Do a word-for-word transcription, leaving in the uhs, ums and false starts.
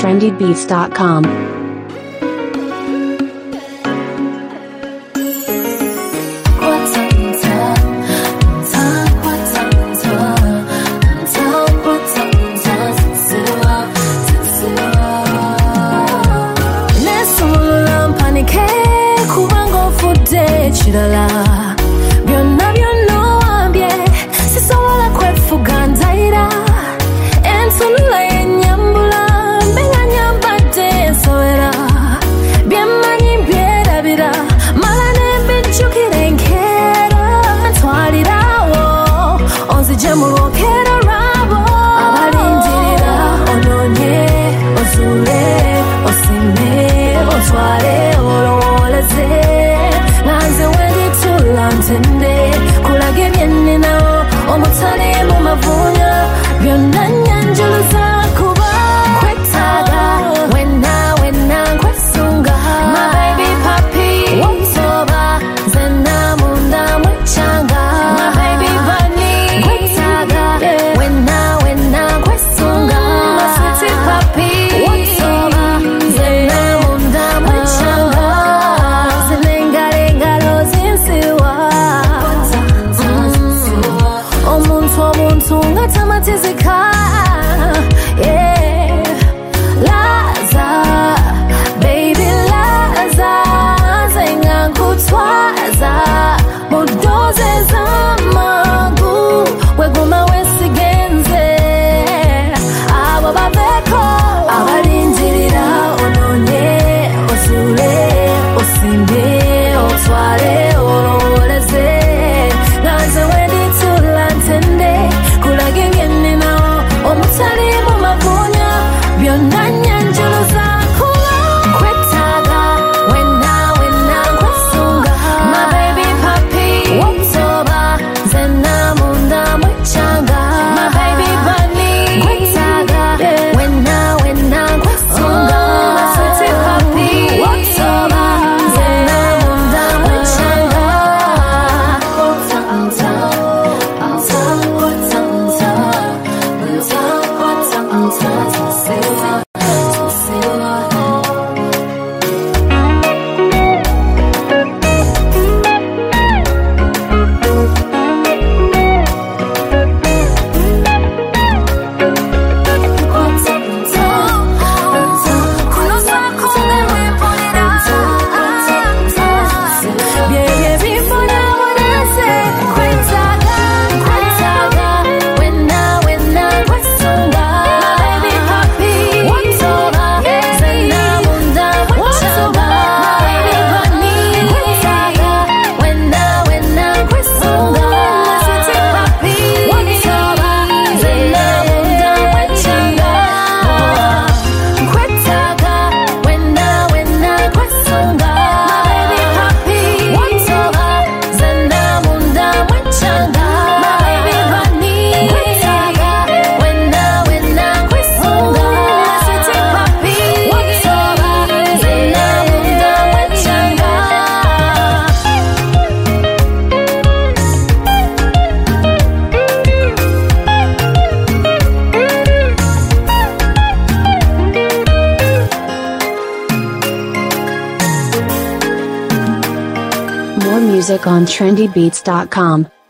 trendy beats dot com. Chirala byonna byonna wambye sisobola kwefuga ndaira entunula yenyambula mbenga nyambadde ensowera byemmanyi byerabira mala nembijjukira enkeera ntwalirawo onzije mu lwokero lwabo abalindirira onoonye ozuule osime otwale olowoleze ntende kulaga ebyenninawo omutale mu mavunya byonna nyanjuluza kuba kwetaaga wenna wenna nkwesunga my baby papi wonsoba zenna munda mwekyanga my baby bunny kwetaaga wenna wenna nkwesunga my sweetie papi wonsoba zenna munda mwekyanga zinengalengalo zinsiwa Tunga tamatizika, yeah. Laza, baby Laza, zenga kutwaza, mudoze zamangu, weguma wesigenze, abo babeko, abalindirira ononye, osule, osimbe, otwale, olowoleze, ganze wedi tulantende. Omutali mu mavunya byonna nyanjuluza kuba kwetaaga wenna wenna nkwesunga my baby papi wonsoba zenna munda mwekyanga my baby bunny kwetaaga wenna wenna nkwesunga my sweetie papi wonsoba zenna munda mwekyanga More music on trendy beats dot com.